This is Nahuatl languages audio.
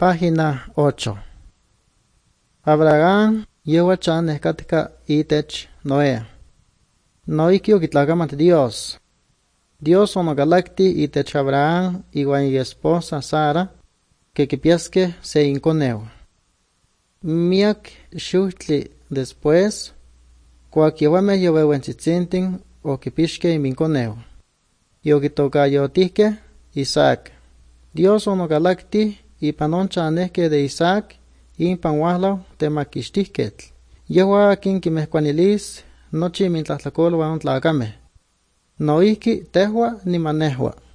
Página 8. Abraham yehuachan nehkatka itech Noé. Noiki okitlakamat Dios. Dios onokalakti itech Abraham iwan esposa Sara, que kipiaske se inkoneu. Miak xuhtli después, kuak yewameh yoweuentzitzintin okipixke iminkoneu. Yokitokayotihke Isaac. Dios onokalakti ipan on chanehke de Isaac impan wahlau temakixtihketl. Yehua akin kimehkuanilis nochi imintlahtlakolua on tlakameh. Noihki tehua niman nehua.